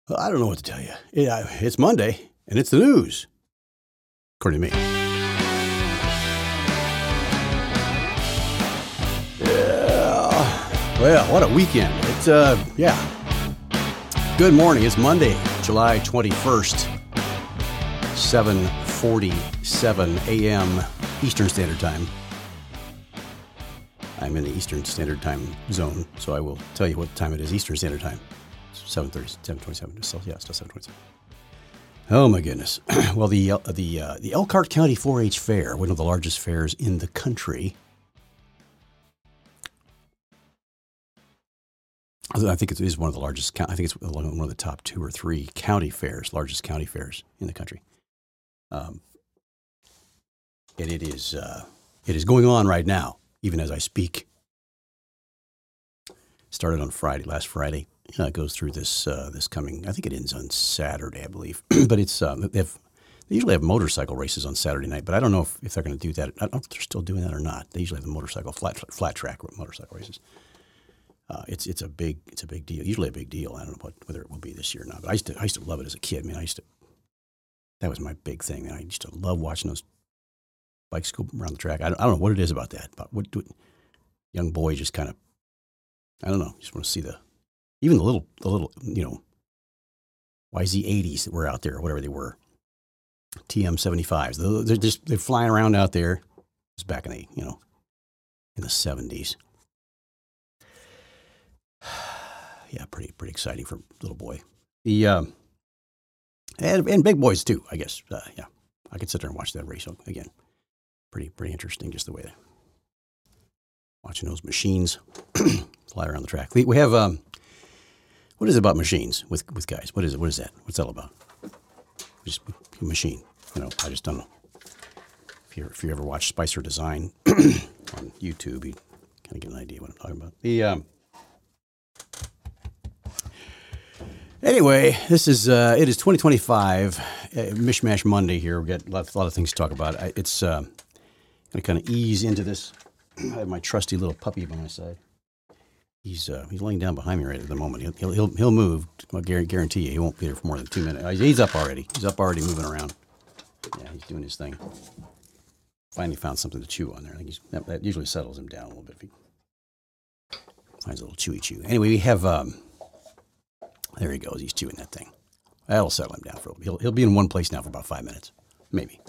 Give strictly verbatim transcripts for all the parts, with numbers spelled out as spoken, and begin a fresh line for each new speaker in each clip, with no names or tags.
Well, I don't know what to tell you. Yeah, it's Monday, and it's the news, according to me. Yeah. Well, what a weekend. It's, uh, yeah. Good morning. It's Monday, July twenty-first, seven forty-seven a.m. Eastern Standard Time. I'm in the Eastern Standard Time zone, so I will tell you what time it is Eastern Standard Time. seven thirty, seven twenty-seven. Still, yeah, still seven twenty-seven. Oh my goodness! Well, the uh, the uh, the Elkhart County four H Fair, one of the largest fairs in the country. I think it is one of the largest. I think it's one of the top two or three county fairs, largest county fairs in the country. Um, and it is uh, it is going on right now, even as I speak. Started on Friday, last Friday. Uh, it goes through this uh, this coming. I think it ends on Saturday, I believe. But it's uh, they have they usually have motorcycle races on Saturday night. But I don't know if, if they're going to do that. I don't know if they're still doing that or not. They usually have the motorcycle flat flat track motorcycle races. Uh, it's it's a big it's a big deal. Usually a big deal. I don't know what, whether it will be this year or not. But I used to I used to love it as a kid. I mean, I used to. That was my big thing. Man. I used to love watching those bikes go around the track. I don't, I don't know what it is about that. But what do, young boy just kind of. I don't know. Just want to see the. Even the little, the little, you know, Y Z eighties that were out there, or whatever they were, T M seventy-fives. They're just they're flying around out there. It was back in the, you know, in the seventies. Yeah, pretty pretty exciting for little boy. The um, and and big boys too, I guess. Uh, yeah, I could sit there and watch that race again. Pretty pretty interesting, just the way they watching those machines fly around the track. We we have um. What is it about machines with, with guys? What is it? What is that? What's that all about? Just a machine. You know, I just don't know. If you if you ever watch Spicer Design on YouTube, you kind of get an idea what I'm talking about. The um, anyway, this is uh, it is twenty twenty-five, uh, Mishmash Monday here. We got a lot, a lot of things to talk about. I, it's uh, going to kind of ease into this. I have my trusty little puppy by my side. He's uh, he's laying down behind me right at the moment. He'll he'll he'll, he'll move. I guarantee you, he won't be there for more than two minutes. He's up already. He's up already, moving around. Yeah, he's doing his thing. Finally found something to chew on there. I think he's, that, that usually settles him down a little bit if he finds a little chewy chew. Anyway, we have um, there he goes. He's chewing that thing. That'll settle him down for a little. He'll he'll be in one place now for about five minutes, maybe.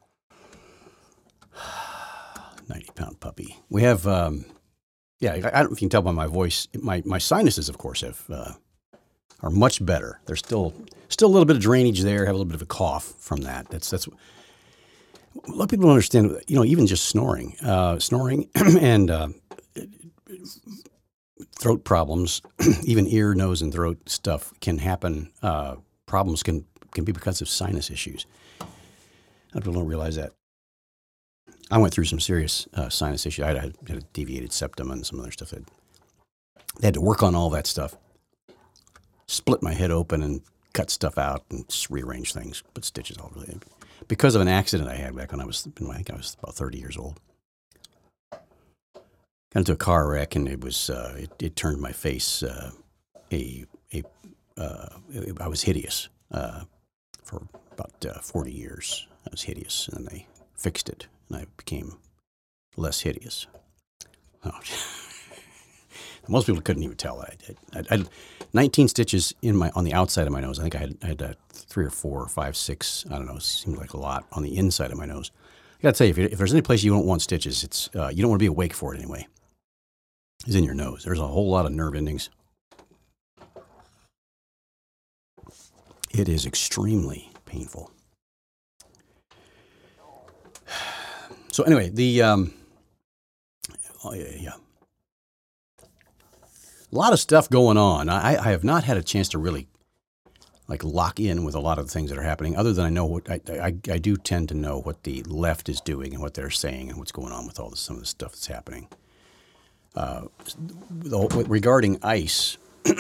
ninety pound puppy. We have. Um, Yeah, I don't know if you can tell by my voice. My my sinuses, of course, have uh, are much better. There's still still a little bit of drainage there. Have a little bit of a cough from that. That's that's. A lot of people don't understand. You know, even just snoring, uh, snoring, and uh, throat problems, even ear, nose, and throat stuff can happen. Uh, problems can can be because of sinus issues. A lot of people don't realize that. I went through some serious uh, sinus issues. I had, I had a deviated septum and some other stuff. That they had to work on all that stuff. Split my head open and cut stuff out and just rearrange things, put stitches all over it. Because of an accident I had back when I was, I think I was about thirty years old. Got into a car wreck and it was, uh, it, it turned my face uh, a, a, uh, I was hideous uh, for about uh, forty years. I was hideous, and then they fixed it. And I became less hideous. Oh. Most people couldn't even tell. I, I, I had nineteen stitches in my on the outside of my nose. I think I had, I had uh, three or four or five, six. I don't know. It seemed like a lot on the inside of my nose. I got to tell you, if, if there's any place you don't want stitches, it's uh, you don't want to be awake for it anyway. It's in your nose. There's a whole lot of nerve endings. It is extremely painful. So anyway, the um, oh yeah, yeah, a lot of stuff going on. I, I have not had a chance to really like lock in with a lot of the things that are happening. Other than I know what I, I, I do tend to know what the left is doing and what they're saying and what's going on with all this, some of the stuff that's happening. Uh, the, regarding ICE,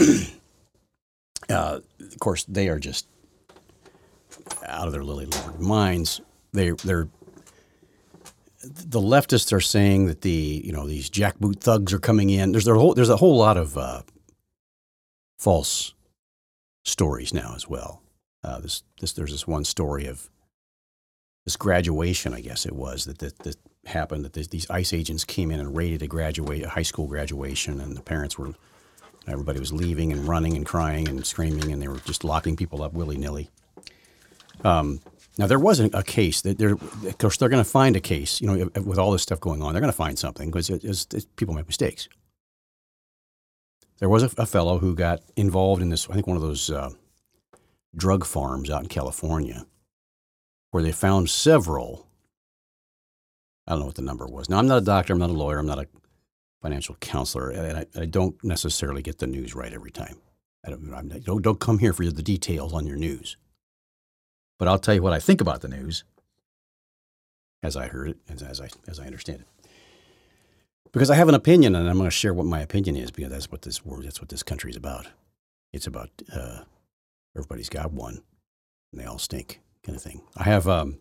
uh, of course, they are just out of their lily-livered minds. They they're the leftists are saying that the, you know, these jackboot thugs are coming in. There's a whole, there's a whole lot of uh, false stories now as well. Uh, this, this, there's this one story of this graduation, I guess it was, that, that, that happened, that this, these ICE agents came in and raided a graduate, a high school graduation, and the parents were, everybody was leaving and running and crying and screaming, and they were just locking people up willy-nilly. Um, now, there wasn't a case. That they're, of course, they're going to find a case, you know, with all this stuff going on. They're going to find something because it, it's, it's, people make mistakes. There was a, a fellow who got involved in this, I think one of those uh, drug farms out in California, where they found several, I don't know what the number was. Now, I'm not a doctor, I'm not a lawyer, I'm not a financial counselor, and I, I don't necessarily get the news right every time. I don't, I'm not, don't, don't come here for the details on your news. But I'll tell you what I think about the news, as I heard it, and as I, as I understand it. Because I have an opinion, and I'm going to share what my opinion is, because that's what this world, that's what this country is about. It's about uh, everybody's got one, and they all stink, kind of thing. I have um,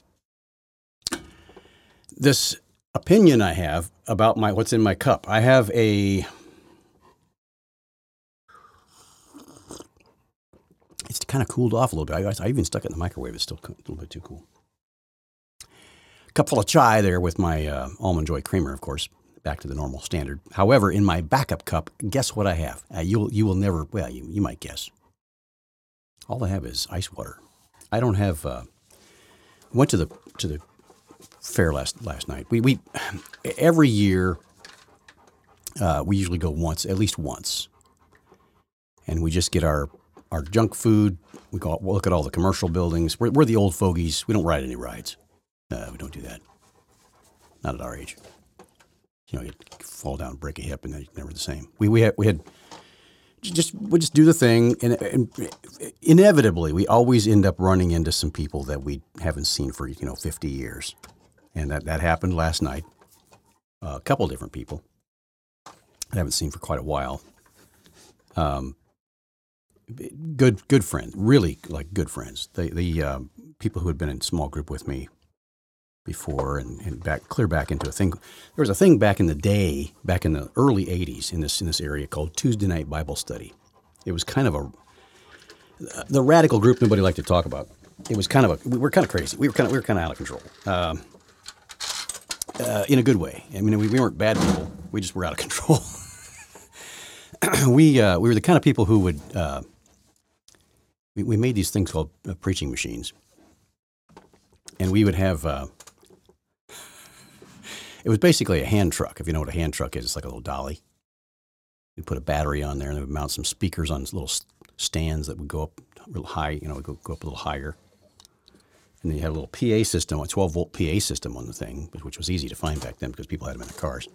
this opinion I have about my what's in my cup. I have a. It's kind of cooled off a little bit. I, I even stuck it in the microwave. It's still a little bit too cool. Cup full of chai there with my uh, Almond Joy creamer, of course. Back to the normal standard. However, in my backup cup, guess what I have? Uh, you'll you will never. Well, you you might guess. All I have is ice water. I don't have. Uh, went to the to the fair last last night. We we every year uh, we usually go once, at least once, and we just get our our junk food. We go we'll look at all the commercial buildings. We're, we're the old fogies. We don't ride any rides. Uh, we don't do that. Not at our age. You know, you fall down, break a hip, and then you're never the same. We we had we had just we just do the thing, and, and inevitably we always end up running into some people that we haven't seen for you know fifty years, and that, that happened last night. Uh, a couple different people I haven't seen for quite a while. Um, good good friends, really like good friends. The the um, people who had been in small group with me before and, and back clear back into a thing. There was a thing back in the day, back in the early eighties in this in this area called Tuesday Night Bible Study. It was kind of a the radical group nobody liked to talk about. It was kind of a we were kind of crazy. We were kind of we were kind of out of control, um, uh, in a good way. I mean, we, we weren't bad people. We just were out of control. we uh, we were the kind of people who would uh, we, we made these things called uh, preaching machines, and we would have. Uh, It was basically a hand truck. If you know what a hand truck is, it's like a little dolly. You'd put a battery on there, and they would mount some speakers on little stands that would go up real high, you know, go, go up a little higher. And then you had a little P A system, a twelve volt P A system on the thing, which was easy to find back then because people had them in their cars.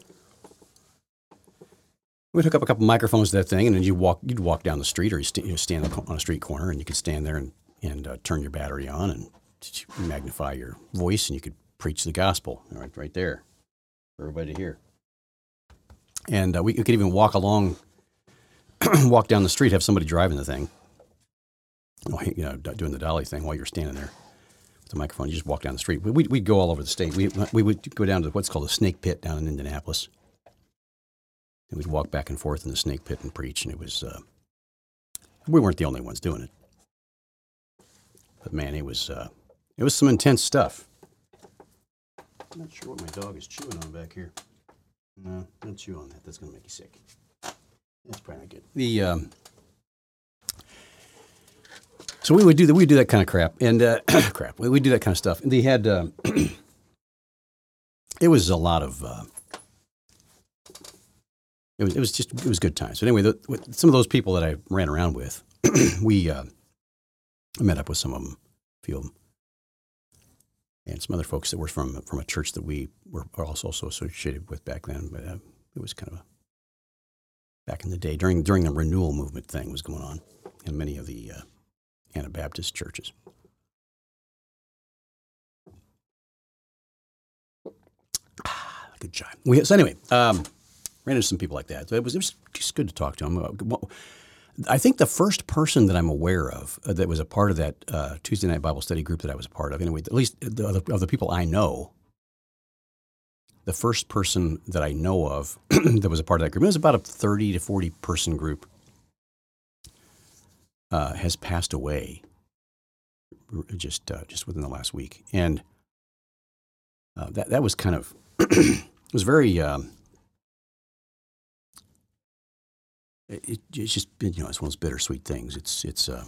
We'd hook up a couple microphones to that thing, and then you walk, you'd walk down the street, or you st- you stand on a street corner, and you could stand there and, and uh, turn your battery on and magnify your voice, and you could preach the gospel right, right there. Everybody to hear. And uh, we, we could even walk along, walk down the street, have somebody driving the thing, you know, doing the dolly thing while you're standing there with the microphone. You just walk down the street. We'd, we'd go all over the state. We, we would go down to what's called the Snake Pit down in Indianapolis. And we'd walk back and forth in the Snake Pit and preach. And it was, uh, we weren't the only ones doing it. But man, it was, uh, it was some intense stuff. I'm not sure what my dog is chewing on back here. No, don't chew on that. That's going to make you sick. That's probably not good. The um, so we would do that. We would do that kind of crap and uh, crap. We would do that kind of stuff. And they had uh, it was a lot of uh, it was it was just it was good times. But anyway, the, with some of those people that I ran around with, we uh, met up with some of them, a few of them. And some other folks that were from from a church that we were also, also associated with back then. But uh, it was kind of a, back in the day, during during the renewal movement thing was going on in many of the uh, Anabaptist churches. Good job. We, so anyway, um, ran into some people like that. So it was, it was just good to talk to them. I think the first person that I'm aware of uh, that was a part of that uh, Tuesday Night Bible Study group that I was a part of, anyway, at least the, of, the, of the people I know, the first person that I know of that was a part of that group, it was about a thirty to forty person group. uh, has passed away just uh, just within the last week, and uh, that that was kind of it was very. Um, it, it's just you know it's one of those bittersweet things. It's it's uh,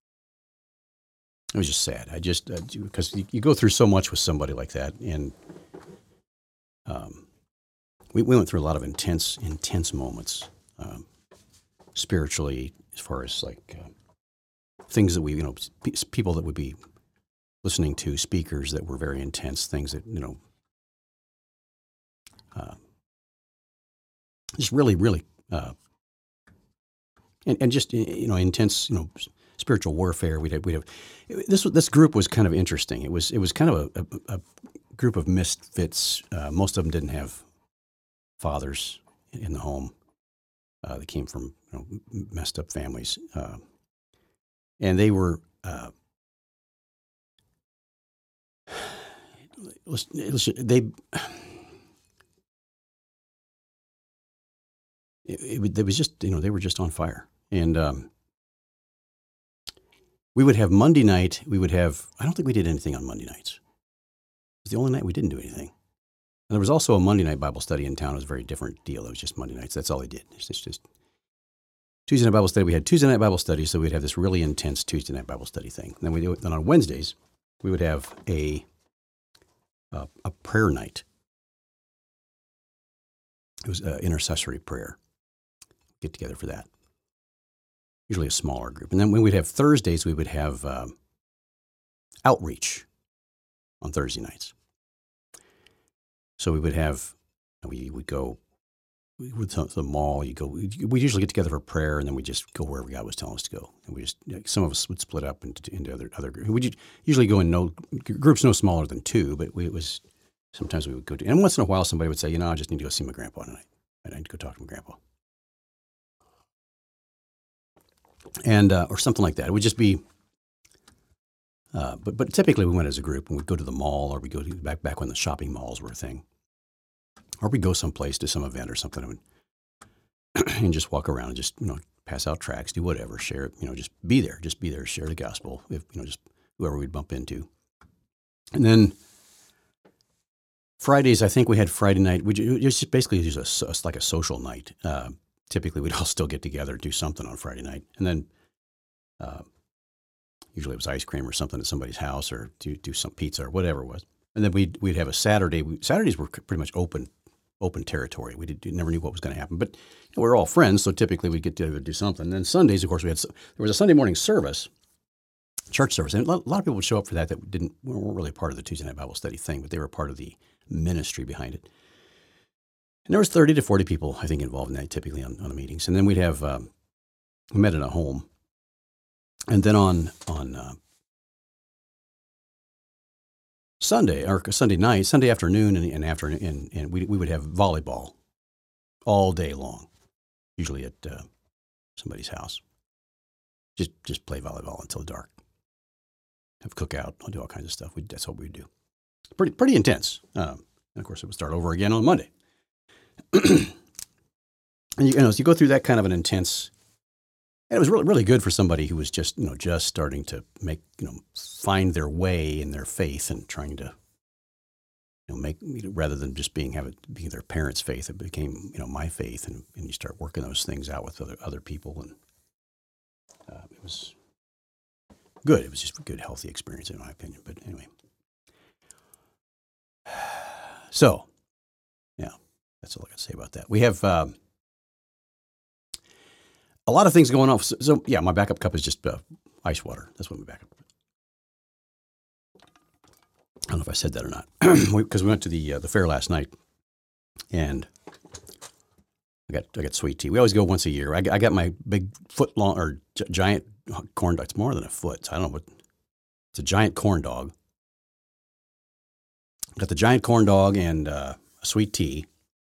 it was just sad. I just uh, because you, you go through so much with somebody like that, and um, we we went through a lot of intense intense moments um, spiritually, as far as like uh, things that we you know pe- people that would be listening to, speakers that were very intense, things that you know uh, just really really. Uh, and, and just you know intense you know spiritual warfare. We'd have, we'd have this this group was kind of interesting. It was it was kind of a, a, a group of misfits. Uh, most of them didn't have fathers in the home. Uh, they came from you know, messed up families, uh, and they were. Uh, it was, it was, they it, it, it was just you know they were just on fire, and um, we would have Monday night. We would have. I don't think we did anything on Monday nights. It was the only night we didn't do anything. And there was also a Monday night Bible study in town. It was a very different deal. It was just Monday nights. That's all they did. It's just, just Tuesday night Bible study. We had Tuesday night Bible study, so we'd have this really intense Tuesday night Bible study thing. And then we do then on Wednesdays we would have a a, a prayer night. It was uh, intercessory prayer. Get together for that. Usually a smaller group. And then when we'd have Thursdays, we would have um, outreach on Thursday nights. So we would have, we would go we would to the mall. You go, we usually get together for prayer, and then we just go wherever God was telling us to go. And we just, like, some of us would split up into, into other other groups. We usually go in no groups no smaller than two, but we, it was sometimes we would go to, and once in a while somebody would say, you know, I just need to go see my grandpa tonight. I need to go talk to my grandpa, and uh, or something like that. It would just be. Uh, but but typically we went as a group, and we'd go to the mall, or we go to back back when the shopping malls were a thing. Or we go someplace to some event or something and, and just walk around and just, you know, pass out tracts, do whatever, share it, you know, just be there, just be there, share the gospel, if, you know, just whoever we'd bump into. And then Fridays, I think we had Friday night, we just basically just a, like a social night. Uh, typically we'd all still get together, do something on Friday night. And then uh, usually it was ice cream or something at somebody's house, or do, do some pizza or whatever it was. And then we'd, we'd have a Saturday. We, Saturdays were pretty much open open territory. We did, never knew what was going to happen, but you know, we were all friends, so typically we'd get together to do something. And then Sundays, of course, we had there was a Sunday morning service, church service, and a lot, a lot of people would show up for that that didn't weren't really part of the Tuesday night Bible study thing, but they were part of the ministry behind it. And there was thirty to forty people, I think, involved in that typically on, on the meetings. And then we'd have um, we met in a home, and then on on uh, Sunday or Sunday night, Sunday afternoon, and, and afternoon, and, and we we would have volleyball all day long, usually at uh, somebody's house. Just just play volleyball until dark. Have cookout. I'll do all kinds of stuff. We, that's what we would do. Pretty pretty intense. Um, and of course, it would start over again on Monday. and you, you know, so you go through that kind of an intense. And it was really really good for somebody who was just you know just starting to make you know find their way in their faith and trying to you know make you know, rather than just being have it being their parents' faith, it became you know my faith, and, and you start working those things out with other other people, and uh, it was good. It was just a good healthy experience in my opinion. But anyway, so yeah, that's all I got to say about that. We have. Um, A lot of things going on. So, so yeah, my backup cup is just uh, ice water. That's what my backup. I don't know if I said that or not, because we, we went to the uh, the fair last night, and I got I got sweet tea. We always go once a year. I, I got my big foot long or gi- giant corn dog. It's more than a foot. So I don't know what. It's a giant corn dog. Got the giant corn dog and uh, a sweet tea.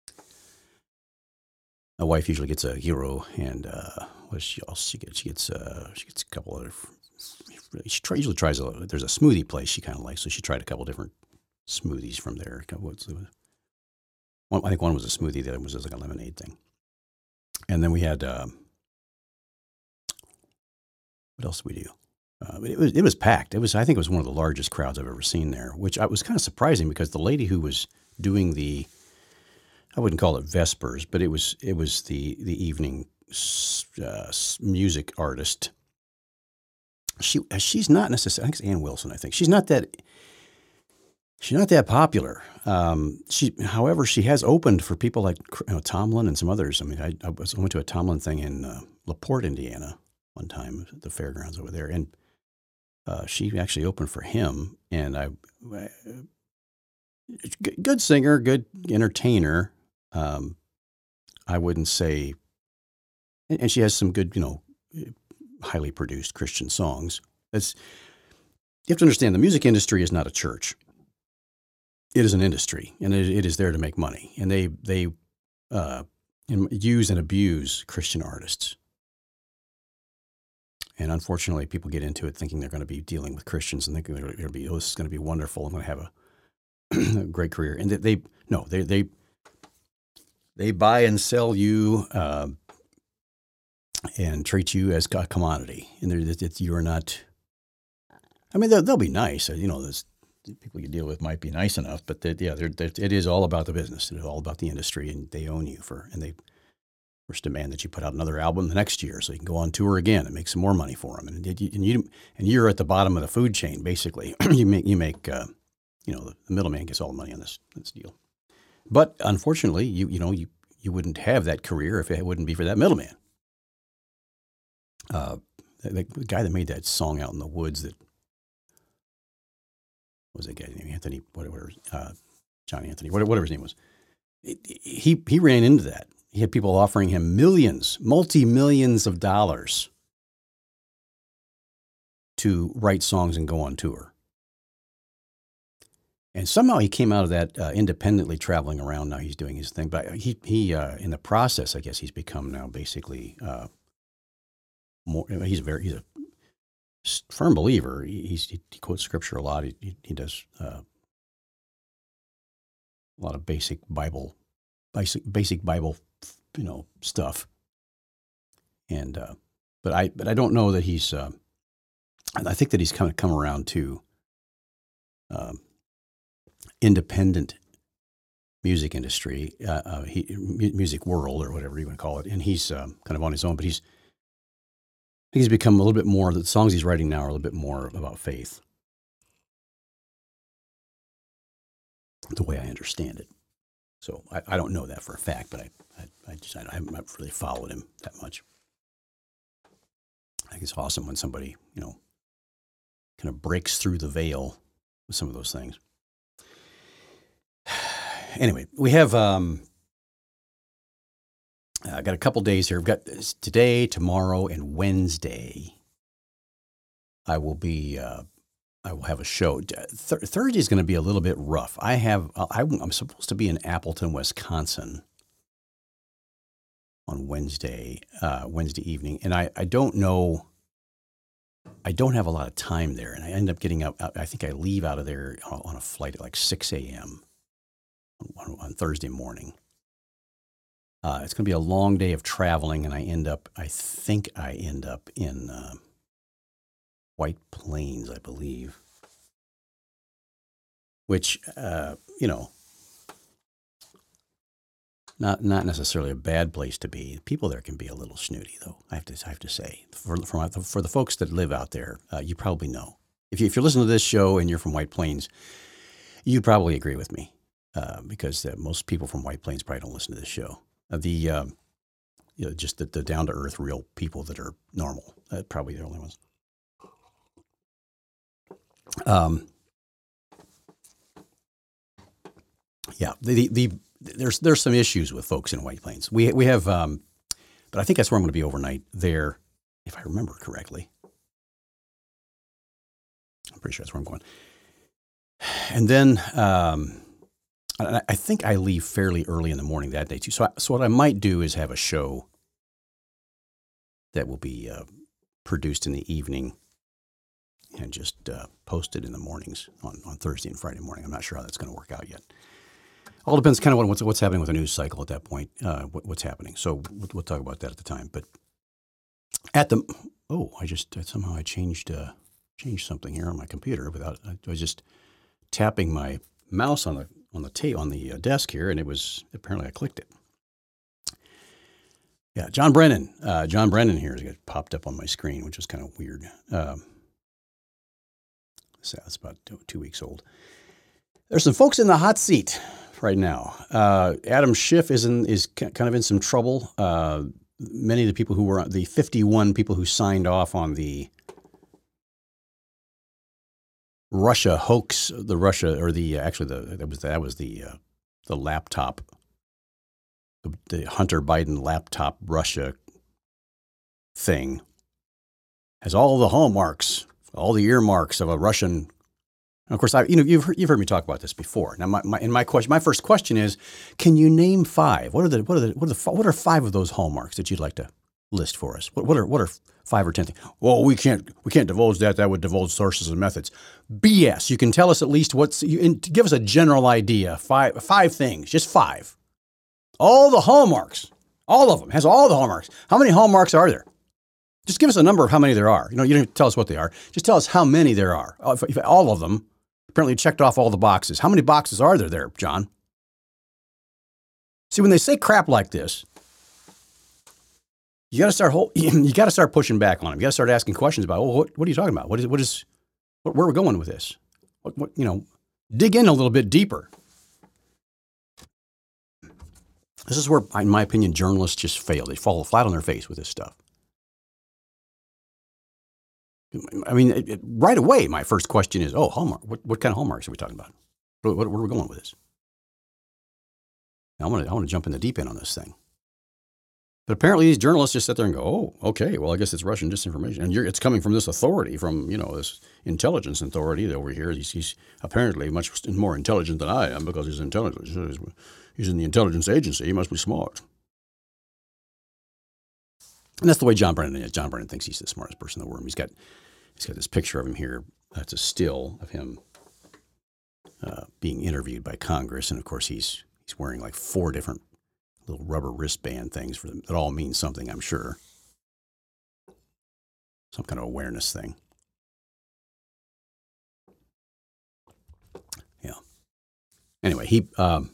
My wife usually gets a hero, and uh, what she else she gets? She gets uh, she gets a couple other. She try, usually tries a. There's a smoothie place she kind of likes, so she tried a couple different smoothies from there. What's one? I think one was a smoothie, the other was like a lemonade thing. And then we had uh, what else did we do? Uh, but it was it was packed. It was I think it was one of the largest crowds I've ever seen there, which I was kind of surprising because the lady who was doing the I wouldn't call it Vespers, but it was it was the the evening uh, music artist. She she's not necessarily. I think it's Ann Wilson. I think she's not that. She's not that popular. Um, she, however, she has opened for people like you know, Tomlin and some others. I mean, I, I, was, I went to a Tomlin thing in uh, LaPorte, Indiana, one time at the fairgrounds over there, and uh, she actually opened for him. And I, I good singer, good entertainer. Um, I wouldn't say, and, and she has some good, you know, highly produced Christian songs. It's you have to understand the music industry is not a church. It is an industry, and it, it is there to make money. And they they uh, use and abuse Christian artists. And unfortunately, people get into it thinking they're going to be dealing with Christians and thinking they're going to be, oh, this is going to be wonderful. I'm going to have a, a great career. And they, they no, they they they buy and sell you uh, and treat you as a commodity. And it's, you're not. I mean, they'll, they'll be nice. You know, there's. People you deal with might be nice enough, but they, yeah, they're, they're, it is all about the business. It is all about the industry, and they own you for, and they first demand that you put out another album the next year so you can go on tour again and make some more money for them. And, and you and you're at the bottom of the food chain basically. you make you make uh, you know the, the middleman gets all the money on this this deal. But unfortunately, you you know you you wouldn't have that career if it wouldn't be for that middleman. Uh, the, the guy that made that song Out in the Woods that. What was that guy's name? Anthony, whatever, uh, Johnny Anthony, whatever his name was. It, he he ran into that. He had people offering him millions, multi-millions of dollars to write songs and go on tour. And somehow he came out of that uh, independently traveling around. Now he's doing his thing. But he, he uh, in the process, I guess he's become now basically uh, more, he's a very, he's a, firm believer. He's, he, he quotes scripture a lot. He, he, he does uh, a lot of basic Bible, basic basic Bible, you know, stuff. And uh, but I but I don't know that he's. Uh, I think that he's kind of come around to um, independent music industry, uh, uh, he, music world, or whatever you want to call it. And he's um, kind of on his own, but he's. I think he's become a little bit more, the songs he's writing now are a little bit more about faith, the way I understand it. So I, I don't know that for a fact, but I, I, I just I haven't really followed him that much. I think it's awesome when somebody, you know, kind of breaks through the veil with some of those things. Anyway, we have... Um, I uh, got a couple days here. We've got today, tomorrow, and Wednesday. I will be. Uh, I will have a show. Th- Thursday is going to be a little bit rough. I have. I, I'm supposed to be in Appleton, Wisconsin, on Wednesday, uh, Wednesday evening, and I, I don't know. I don't have a lot of time there, and I end up getting up. I think I leave out of there on a flight at like six a.m. on, on Thursday morning. Uh, it's going to be a long day of traveling, and I end up, I think I end up in uh, White Plains, I believe, which, uh, you know, not not necessarily a bad place to be. People there can be a little snooty, though, I have to I have to say. For, for, for the folks that live out there, uh, you probably know. If, you, if you're listening to this show and you're from White Plains, you probably agree with me, uh, because uh, most people from White Plains probably don't listen to this show. The, um, you know, just the, the down-to-earth real people that are normal. Uh, probably the only ones. Um, yeah, the, the, the there's there's some issues with folks in White Plains. We we have, um, but I think that's where I'm going to be overnight there, if I remember correctly. I'm pretty sure that's where I'm going. And then. Um, I think I leave fairly early in the morning that day too. So, I, so what I might do is have a show that will be uh, produced in the evening and just uh, posted in the mornings on, on Thursday and Friday morning. I'm not sure how that's going to work out yet. All depends kind of on what's what's happening with the news cycle at that point. Uh, what, what's happening? So we'll, we'll talk about that at the time. But At the oh, I just somehow I changed uh, changed something here on my computer without. I was just tapping my mouse on the on the ta- on the uh, desk here, and it was apparently I clicked it. Yeah, John Brennan. Uh, John Brennan here has got popped up on my screen, which is kind of weird. Um, so that's about two, two weeks old. There's some folks in the hot seat right now. Uh, Adam Schiff is in, is kind of in some trouble. Uh, many of the people who were the fifty-one people who signed off on the Russia hoax, the Russia or the actually the that was that was the uh, the laptop, the, the Hunter Biden laptop Russia thing has all the hallmarks, all the earmarks of a Russian. And of course, I, you know, you've heard, you've heard me talk about this before. Now, my, my, and my question, my first question is, can you name five? What are the what are the what are the what are five of those hallmarks that you'd like to list for us? What what are what are five or ten things? Well, we can't we can't divulge that. That would divulge sources and methods. B S. You can tell us at least what's. You, and give us a general idea. Five five things, just five. All the hallmarks, all of them has all the hallmarks. How many hallmarks are there? Just give us a number of how many there are. You know, you don't have to tell us what they are. Just tell us how many there are. If, if all of them. Apparently checked off all the boxes. How many boxes are there there, John? See, when they say crap like this, you got to start you got to start pushing back on them. You got to start asking questions about, well, what, what are you talking about? What is what is what, where are we going with this? What, what you know, dig in a little bit deeper. This is where, in my opinion, journalists just fail. They fall flat on their face with this stuff. I mean, it, it, right away, my first question is, oh, hallmark. What, what kind of hallmarks are we talking about? What, what, where are we going with this? Now, I want to I want to jump in the deep end on this thing. But apparently these journalists just sit there and go, oh, okay, well, I guess it's Russian disinformation. And you're, it's coming from this authority, from, you know, this intelligence authority over here. He's, he's apparently much more intelligent than I am because he's intelligent. He's, he's in the intelligence agency. He must be smart. And that's the way John Brennan is. John Brennan thinks he's the smartest person in the room. He's got he's got this picture of him here. That's a still of him uh, being interviewed by Congress, and of course he's he's wearing like four different little rubber wristband things for them that all mean something, I'm sure. Some kind of awareness thing. Yeah. Anyway, he. Um,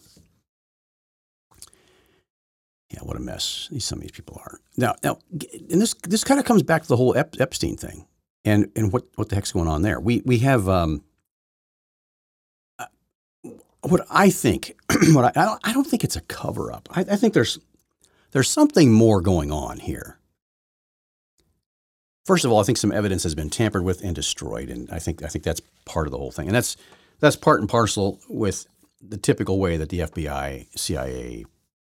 Yeah, what a mess these some of these people are. Now, now, and this this kind of comes back to the whole Ep- Epstein thing, and and what, what the heck's going on there? We we have um, what I think. what I I don't, I don't think it's a cover up. I, I think there's there's something more going on here. First of all, I think some evidence has been tampered with and destroyed, and I think I think that's part of the whole thing, and that's that's part and parcel with the typical way that the F B I, C I A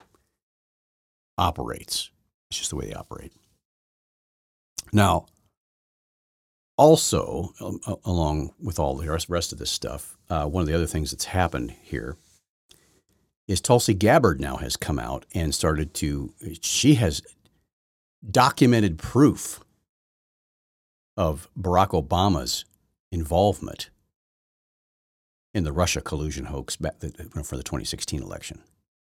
operates. It's just the way they operate. Now, also, um, along with all the rest of this stuff, uh, one of the other things that's happened here is Tulsi Gabbard now has come out and started to, she has documented proof of Barack Obama's involvement in the Russia collusion hoax back for the twenty sixteen election.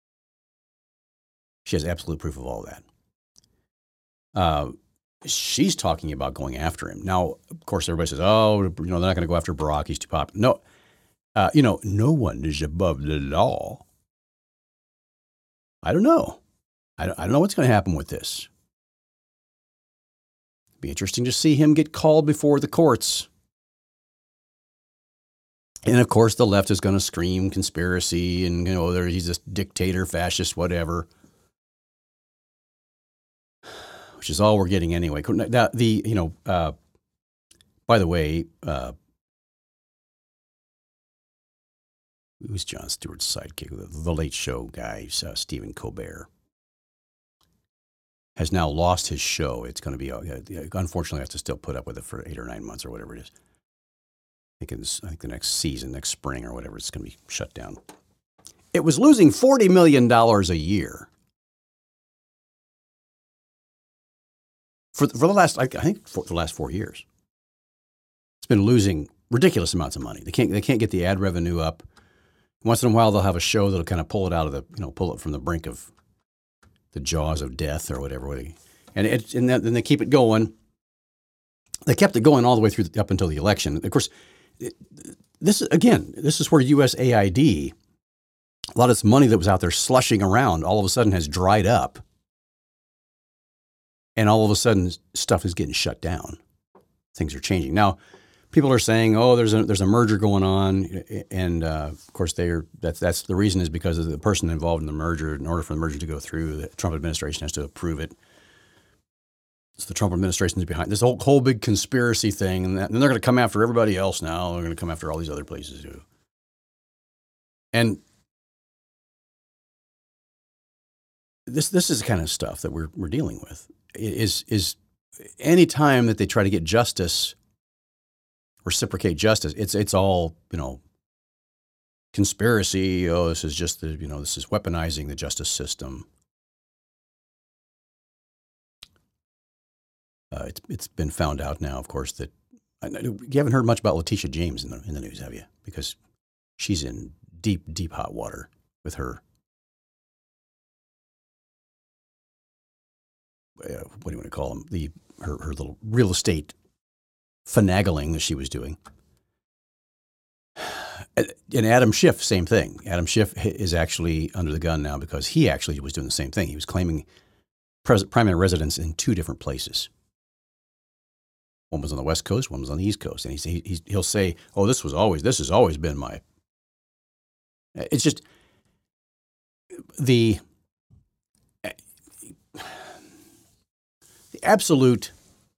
She has absolute proof of all that. Uh, she's talking about going after him. Now, of course, everybody says, oh, you know, they're not going to go after Barack. He's too popular. No, uh, you know, no one is above the law. I don't know. I don't, I don't know what's going to happen with this. It'd be interesting to see him get called before the courts. And, of course, the left is going to scream conspiracy and, you know, he's a dictator, fascist, whatever. Which is all we're getting anyway. Now, the, you know, uh, by the way, uh, who's Jon Stewart's sidekick? The, the Late Show guy, uh, Stephen Colbert, has now lost his show. It's going to be, uh, unfortunately, I have to still put up with it for eight or nine months or whatever it is. I think, it's, I think the next season, next spring or whatever, it's going to be shut down. It was losing forty million dollars a year. For, for the last, I think, for the last four years, it's been losing ridiculous amounts of money. They can't, they can't get the ad revenue up. Once in a while, they'll have a show that'll kind of pull it out of the, you know, pull it from the brink of the jaws of death or whatever. And it, and then they keep it going. They kept it going all the way through up until the election. Of course, it, this is again, this is where U S A I D, a lot of this money that was out there slushing around, all of a sudden has dried up, and all of a sudden stuff is getting shut down. Things are changing now. People are saying, "Oh, there's a there's a merger going on," and uh, of course, they are. That's that's the reason is because of the person involved in the merger. In order for the merger to go through, the Trump administration has to approve it. So the Trump administration is behind this whole whole big conspiracy thing, and, that, and they're going to come after everybody else now. They're going to come after all these other places too. And this this is the kind of stuff that we're we're dealing with. Is is any time that they try to get justice, reciprocate justice, it's it's all, you know, conspiracy. Oh, this is just the, you know, this is weaponizing the justice system. Uh, it's it's been found out now, of course, that you haven't heard much about Letitia James in the in the news, have you? Because she's in deep deep hot water with her. Uh, what do you want to call them? The her her little real estate finagling that she was doing. And Adam Schiff, same thing. Adam Schiff is actually under the gun now because he actually was doing the same thing. He was claiming pres- primary residence in two different places. One was on the West Coast, one was on the East Coast. And he, he, he'll say, oh, this was always, this has always been my, it's just the, the absolute,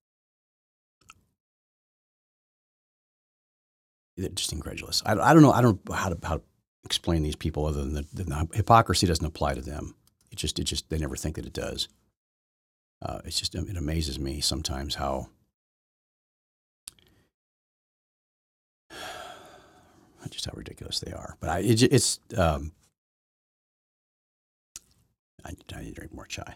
just incredulous. I, I don't know. I don't know how to, how to explain these people other than the, the hypocrisy doesn't apply to them. It just, it just, they never think that it does. Uh, it's just, it amazes me sometimes how, just how ridiculous they are. But I, it, it's, um, I, I need to drink more chai.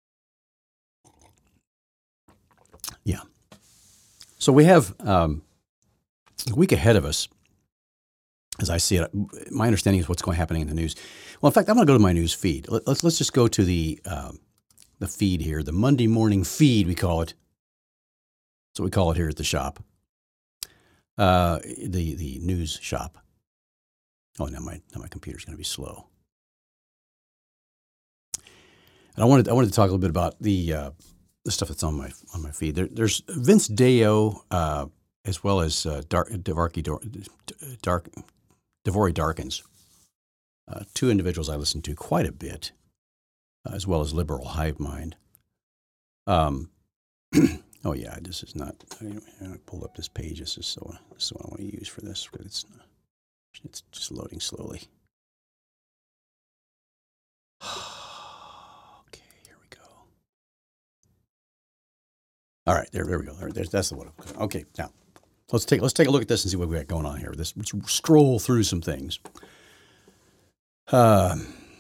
Yeah. So we have um, a week ahead of us, as I see it. My understanding is what's going happening in the news. Well, in fact, I'm going to go to my news feed. Let, let's let's just go to the um, the feed here, the Monday morning feed, we call it. That's what we call it here at the shop. Uh, the the news shop. Oh, now my now my computer's going to be slow. And I wanted I wanted to talk a little bit about the uh, the stuff that's on my on my feed. There, there's Vince Deo, uh, as well as uh, Dark Devarky Dark Devory Darkins, uh, two individuals I listen to quite a bit, uh, as well as Liberal Hive Mind. Um. Oh yeah, this is not. I, I pulled up this page. This is so. This is what I want to use for this because it's it's just loading slowly. Okay, here we go. All right, there, there we go. There, there's, that's the one. Okay, now let's take let's take a look at this and see what we got going on here. This let's stroll through some things. Uh,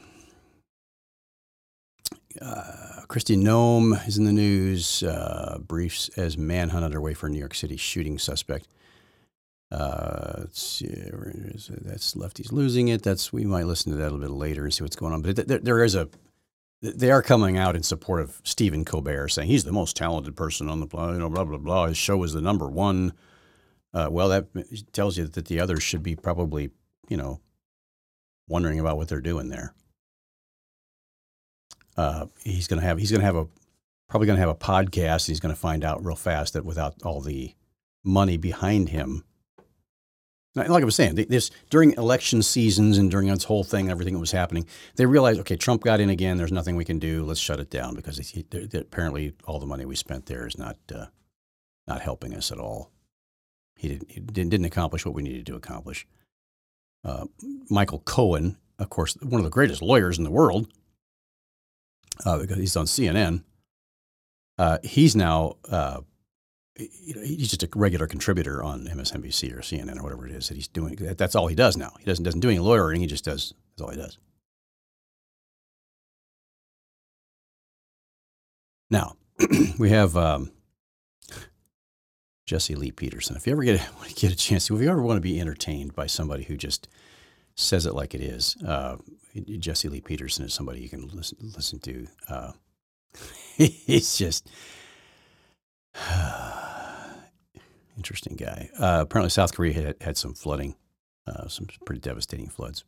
uh, Kristi Noem is in the news. Uh, briefs as manhunt underway for a New York City shooting suspect. Uh, let's see, that's lefties losing it. That's we might listen to that a little bit later and see what's going on. But there, there is a, they are coming out in support of Stephen Colbert, saying he's the most talented person on the planet. You know, blah blah blah. His show is the number one. Uh, well, that tells you that the others should be probably, you know, wondering about what they're doing there. Uh, he's going to have, he's going to have a, probably going to have a podcast. He's going to find out real fast that without all the money behind him, like I was saying, this during election seasons and during this whole thing, everything that was happening, they realized, okay, Trump got in again. There's nothing we can do. Let's shut it down because he, apparently all the money we spent there is not, uh, not helping us at all. He didn't, he didn't, didn't accomplish what we needed to accomplish. Uh, Michael Cohen, of course, one of the greatest lawyers in the world, Uh, because he's on C N N. Uh, he's now, uh, you know, he's just a regular contributor on M S N B C or C N N or whatever it is that he's doing. That's all he does now. He doesn't doesn't do any lawyering. He just does. That's all he does. Now we have um, Jesse Lee Peterson. If you ever get a, get a chance, if you ever want to be entertained by somebody who just says it like it is, uh, Jesse Lee Peterson is somebody you can listen listen to. Uh, He's just interesting guy. Uh, apparently, South Korea had, had some flooding, uh, some pretty devastating floods.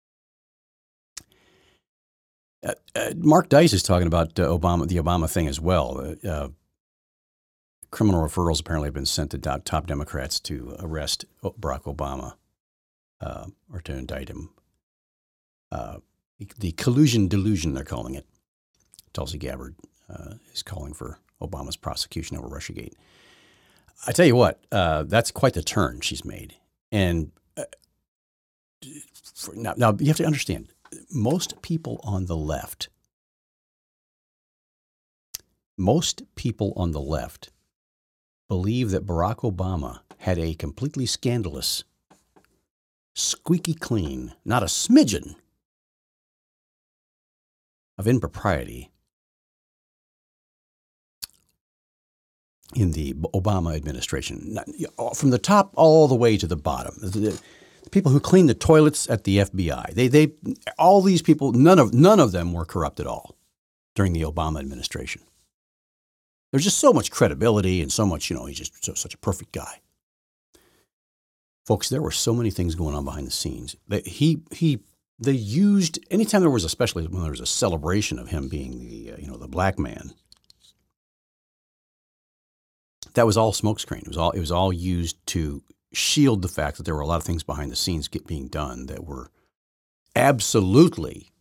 Uh, uh, Mark Dice is talking about uh, Obama, the Obama thing as well. Uh, uh, criminal referrals apparently have been sent to do- top Democrats to arrest Barack Obama uh, or to indict him. Uh, the collusion delusion, they're calling it. Tulsi Gabbard uh, is calling for Obama's prosecution over Russiagate. I tell you what, uh, that's quite the turn she's made. And uh, for, now, now you have to understand, most people on the left, most people on the left believe that Barack Obama had a completely scandalous, squeaky clean, not a smidgen of impropriety in the Obama administration, from the top all the way to the bottom. The, the people who cleaned the toilets at the F B I, they, they, all these people, none of, none of them were corrupt at all during the Obama administration. There's just so much credibility and so much, you know, he's just so, such a perfect guy. Folks, there were so many things going on behind the scenes. That he, he, they used, anytime there was, especially when there was a celebration of him being the, uh, you know, the black man, that was all smokescreen. It was all, it was all used to shield the fact that there were a lot of things behind the scenes get, being done that were absolutely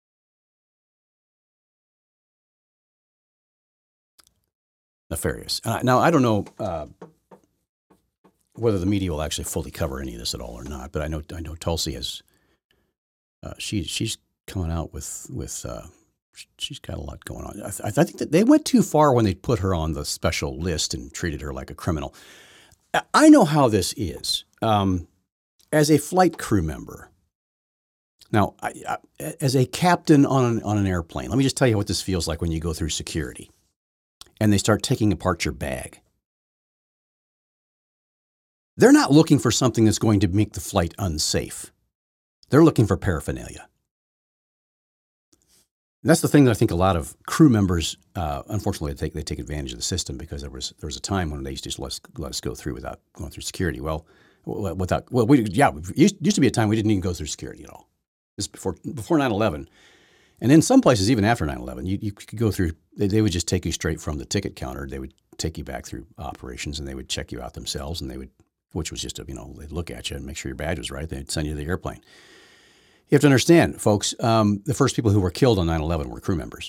nefarious. Uh, now, I don't know uh, whether the media will actually fully cover any of this at all or not, but I know I know Tulsi has uh, she she's coming out with with uh, she's got a lot going on. I, th- I think that they went too far when they put her on the special list and treated her like a criminal. I know how this is um, as a flight crew member. Now, I, I, as a captain on an, on an airplane, let me just tell you what this feels like when you go through security and they start taking apart your bag. They're not looking for something that's going to make the flight unsafe. They're looking for paraphernalia. And that's the thing that I think a lot of crew members, uh, unfortunately, they take, they take advantage of the system because there was there was a time when they used to just let us, let us go through without going through security. Well, without well, we yeah, used, used to be a time we didn't even go through security at all. This is before before nine eleven, and in some places even after nine eleven, you you could go through. They, they would just take you straight from the ticket counter. They would take you back through operations, and they would check you out themselves, and they would, which was just a, you know, they'd look at you and make sure your badge was right. They'd send you to the airplane. You have to understand, folks, um, the first people who were killed on nine eleven were crew members.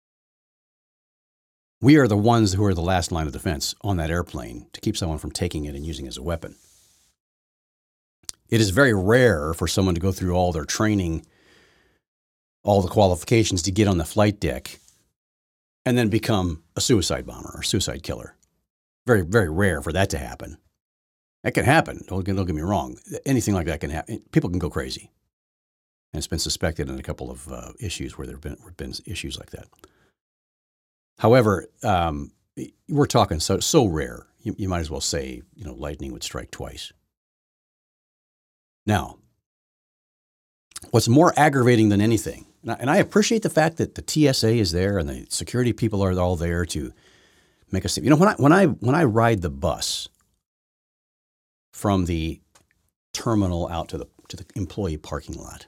We are the ones who are the last line of defense on that airplane to keep someone from taking it and using it as a weapon. It is very rare for someone to go through all their training, all the qualifications to get on the flight deck and then become a suicide bomber or suicide killer. Very, very rare for that to happen. That can happen. Don't, don't get me wrong. Anything like that can happen. People can go crazy. And it's been suspected in a couple of uh, issues where there have been, been issues like that. However, um, we're talking so so rare. You, you might as well say, you know, lightning would strike twice. Now, what's more aggravating than anything, and I, and I appreciate the fact that the T S A is there and the security people are all there to make us. You know, when I when I when I ride the bus from the terminal out to the to the employee parking lot,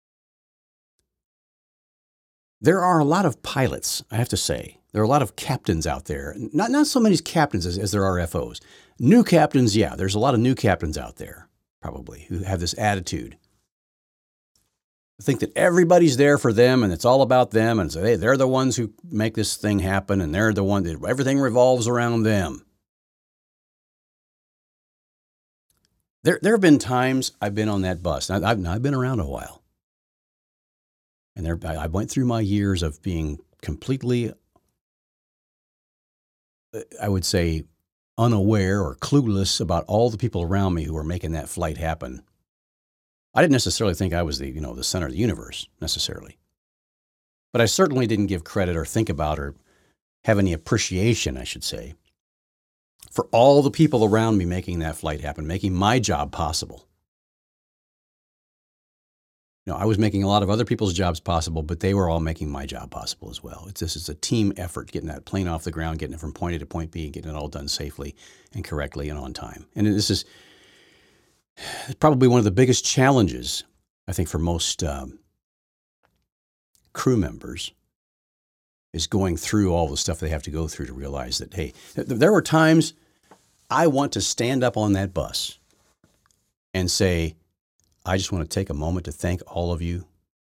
there are a lot of pilots, I have to say. There are a lot of captains out there. Not not so many captains as, as there are F Os. New captains, yeah, there's a lot of new captains out there, probably, who have this attitude. Think that everybody's there for them and it's all about them and say, hey, they're the ones who make this thing happen and they're the one that everything revolves around them. There, there have been times I've been on that bus. I've, I've been around a while. And there, I went through my years of being completely, I would say, unaware or clueless about all the people around me who were making that flight happen. I didn't necessarily think I was the, you know, the center of the universe necessarily, but I certainly didn't give credit or think about or have any appreciation, I should say, for all the people around me making that flight happen, making my job possible. You know, I was making a lot of other people's jobs possible, but they were all making my job possible as well. It's this is a team effort, getting that plane off the ground, getting it from point A to point B, and getting it all done safely and correctly and on time. And this is probably one of the biggest challenges, I think, for most um, crew members is going through all the stuff they have to go through to realize that, hey, th- there were times I want to stand up on that bus and say, I just want to take a moment to thank all of you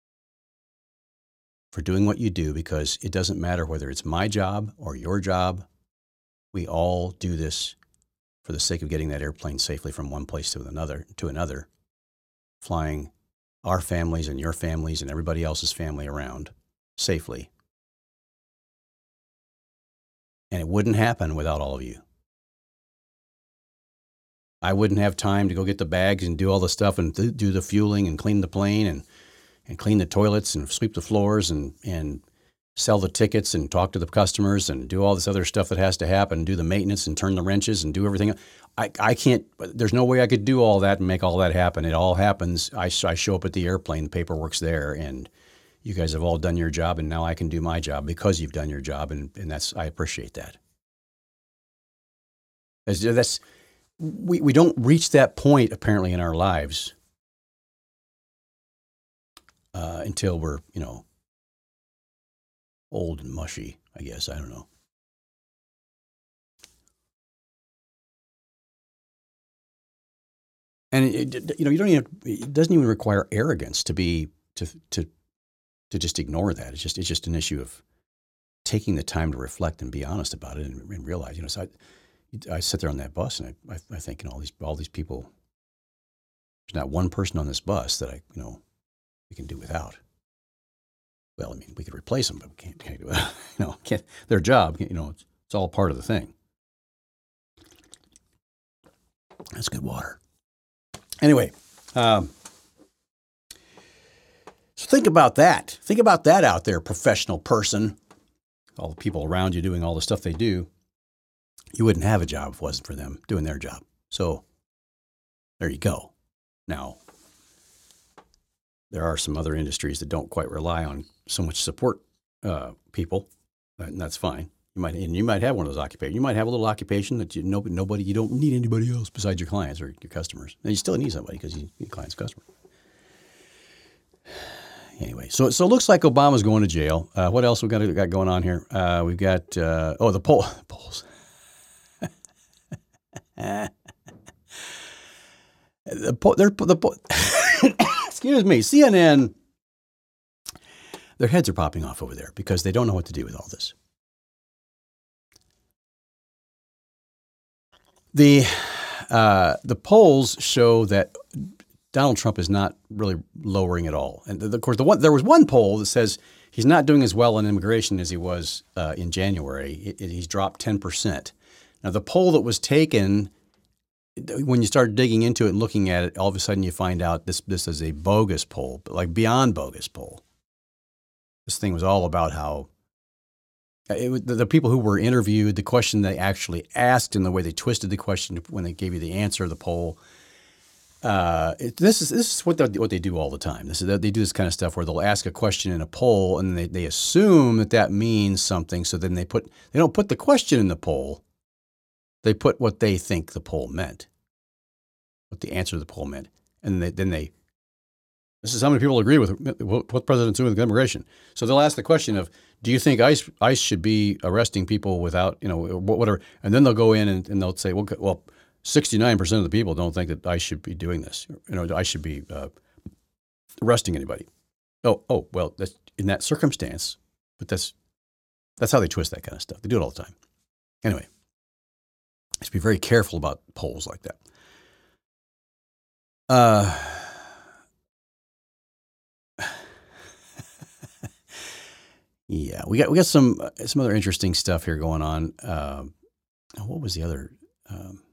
for doing what you do, because it doesn't matter whether it's my job or your job. We all do this for the sake of getting that airplane safely from one place to another, to another, flying our families and your families and everybody else's family around safely. And it wouldn't happen without all of you. I wouldn't have time to go get the bags and do all the stuff and th- do the fueling and clean the plane and, and clean the toilets and sweep the floors and, and sell the tickets and talk to the customers and do all this other stuff that has to happen, do the maintenance and turn the wrenches and do everything. I, I can't, there's no way I could do all that and make all that happen. It all happens. I, I show up at the airplane, the paperwork's there, and you guys have all done your job, and now I can do my job because you've done your job, and, and that's, I appreciate that. That's, that's we, we don't reach that point, apparently, in our lives uh, until we're, you know, old and mushy, I guess. I don't know. And it, it, you know, you don't even, it doesn't even require arrogance to be, to, to, to just ignore that. It's just, it's just an issue of taking the time to reflect and be honest about it and, and realize, you know, so I, I sit there on that bus and I, I, I think, you know, all these, all these people, there's not one person on this bus that I, you know, we can do without. Well, I mean, we could replace them, but we can't, can't do it. You know, can't, their job, you know, it's, it's all part of the thing. That's good water. Anyway, um, so think about that. Think about that out there, professional person. All the people around you doing all the stuff they do. You wouldn't have a job if it wasn't for them doing their job. So there you go. Now, there are some other industries that don't quite rely on so much support uh, people, and that's fine. You might, and you might have one of those occupations. You might have a little occupation that you nobody, nobody, you don't need anybody else besides your clients or your customers. And you still need somebody because you need clients, customers. Anyway, so so it looks like Obama's going to jail. Uh, what else we got got going on here? Uh, we've got uh, oh the poll polls. the po- they're the po- excuse me, C N N. Their heads are popping off over there because they don't know what to do with all this. The uh, the polls show that Donald Trump is not really lowering at all. And of course, the one, there was one poll that says he's not doing as well on immigration as he was uh, in January. It, it, he's dropped ten percent. Now, the poll that was taken, when you start digging into it and looking at it, all of a sudden you find out this this is a bogus poll, but like beyond bogus poll. This thing was all about how it was, the, the people who were interviewed, the question they actually asked, and the way they twisted the question when they gave you the answer of the poll. Uh, it, this is this is what they what they do all the time. This is they do this kind of stuff where they'll ask a question in a poll and they, they assume that that means something. So then they put they don't put the question in the poll. They put what they think the poll meant, what the answer to the poll meant, and they, then they. This is how many people agree with what President's doing with immigration. So they'll ask the question of, do you think ICE ICE should be arresting people without, you know, whatever? And then they'll go in and, and they'll say, well, well, sixty-nine percent of the people don't think that ICE should be doing this. You know, I should be uh, arresting anybody. Oh, oh, well, that's in that circumstance, but that's that's how they twist that kind of stuff. They do it all the time. Anyway, just be very careful about polls like that. Uh. Yeah, we got we got some some other interesting stuff here going on. Uh, what was the other? Um,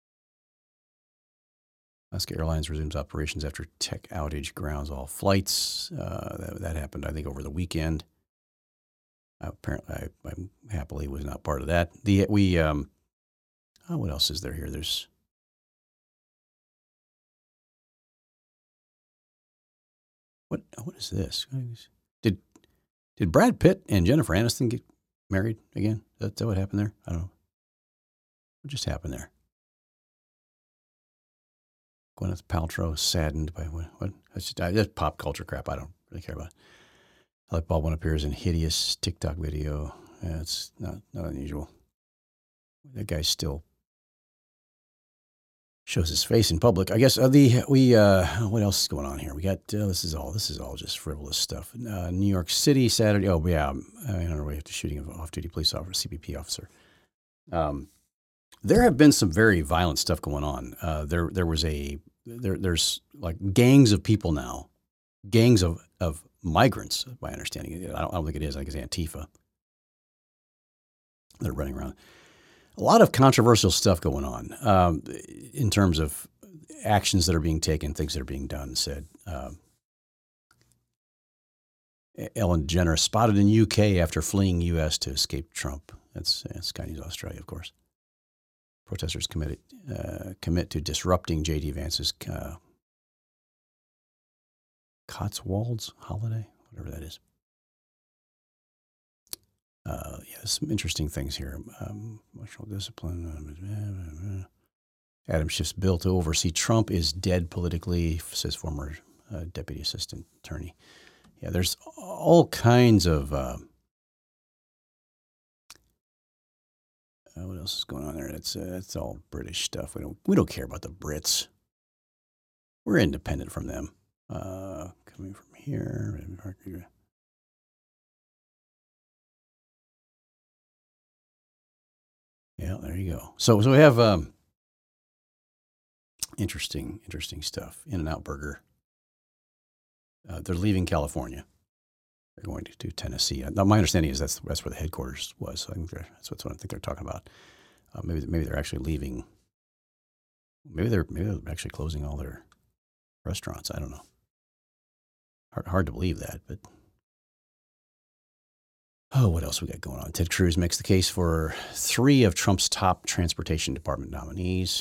Alaska Airlines resumes operations after tech outage grounds all flights. Uh, that, that happened, I think, over the weekend. Uh, apparently, I, I happily was not part of that. The we um, oh, what else is there here? There's What what is this? Did did Brad Pitt and Jennifer Aniston get married again? Is that what happened there? I don't know. What just happened there? Gwyneth Paltrow saddened by what? What? That's just that's pop culture crap. I don't really care about. Alec Baldwin appears in hideous TikTok video. Yeah, it's not not unusual. That guy still shows his face in public. I guess uh, the we uh, what else is going on here? We got uh, this is all this is all just frivolous stuff. Uh, New York City Saturday. Oh yeah, on our way after shooting of an off-duty police officer, C B P officer. Um, there have been some very violent stuff going on. Uh, there there was a there there's like gangs of people now, gangs of of migrants. My understanding, I don't, I don't think it is. I think it's Antifa. They're running around. A lot of controversial stuff going on um, in terms of actions that are being taken, things that are being done, said. Um, Ellen DeGeneres spotted in U K after fleeing U S to escape Trump. That's, that's Sky News Australia, of course. Protesters committed, uh, commit to disrupting J D. Vance's uh, Cotswolds holiday, whatever that is. Uh, yeah, some interesting things here. Um, emotional discipline. Adam Schiff's bill to oversee Trump is dead politically, says former uh, deputy assistant attorney. Yeah, there's all kinds of. Uh, uh, what else is going on there? That's uh, that's all British stuff. We don't we don't care about the Brits. We're independent from them. Uh, coming from here. Yeah, there you go. So, so we have um, interesting, interesting stuff. In-N-Out Burger. Uh, they're leaving California. They're going to, to Tennessee. Now, my understanding is that's that's where the headquarters was. So I think that's what I think they're talking about. Uh, maybe maybe they're actually leaving. Maybe they're maybe they're actually closing all their restaurants. I don't know. Hard, hard to believe that, but. Oh, what else we got going on? Ted Cruz makes the case for three of Trump's top transportation department nominees.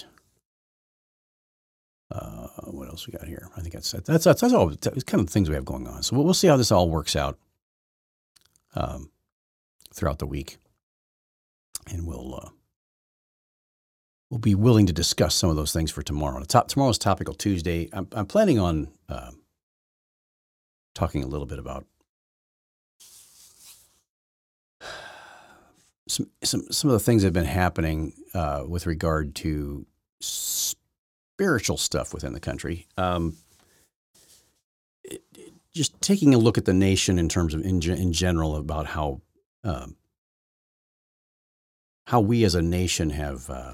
Uh, what else we got here? I think that's that's that's, that's all. It's kind of the things we have going on. So we'll, we'll see how this all works out um, throughout the week, and we'll uh, we'll be willing to discuss some of those things for tomorrow. The top, tomorrow's Topical Tuesday. I'm, I'm planning on uh, talking a little bit about. Some, some some of the things that have been happening uh, with regard to spiritual stuff within the country. Um, it, it, just taking a look at the nation in terms of in, in general about how um, how we as a nation have uh,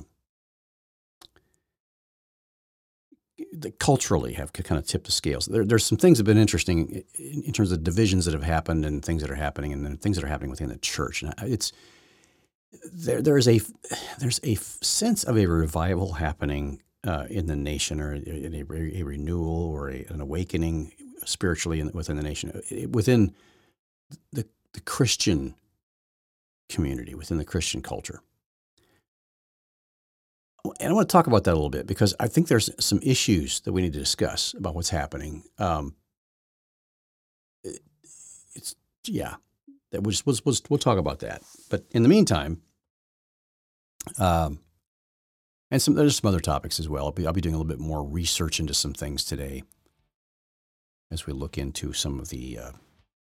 the, culturally have kind of tipped the scales. There, there's some things that have been interesting in, in terms of divisions that have happened and things that are happening, and then things that are happening within the church. And it's There, there's a there's a sense of a revival happening uh, in the nation, or a, a, a renewal, or a, an awakening spiritually in, within the nation, within the the Christian community, within the Christian culture. And I want to talk about that a little bit because I think there's some issues that we need to discuss about what's happening. Um, it, it's yeah. That we'll, just, we'll, we'll, we'll talk about that. But in the meantime, um, and some there's some other topics as well. I'll be, I'll be doing a little bit more research into some things today as we look into some of the uh,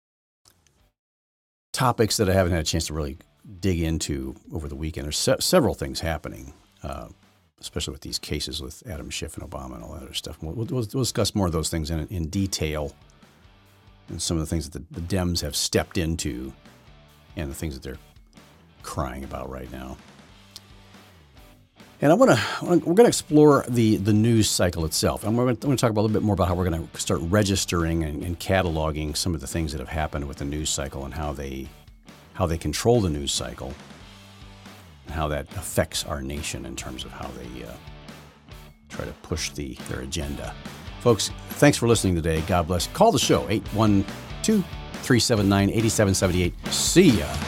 topics that I haven't had a chance to really dig into over the weekend. There's se- several things happening, uh, especially with these cases with Adam Schiff and Obama and all that other stuff. We'll, we'll, we'll discuss more of those things in, in detail. And some of the things that the, the Dems have stepped into and the things that they're crying about right now. And I want to, we're going to explore the, the news cycle itself. And we're going to talk about a little bit more about how we're going to start registering and, and cataloging some of the things that have happened with the news cycle and how they, how they control the news cycle and how that affects our nation in terms of how they uh, try to push the their agenda. Folks, thanks for listening today. God bless. Call the show, eight one two, three seven nine, eight seven seven eight. See ya.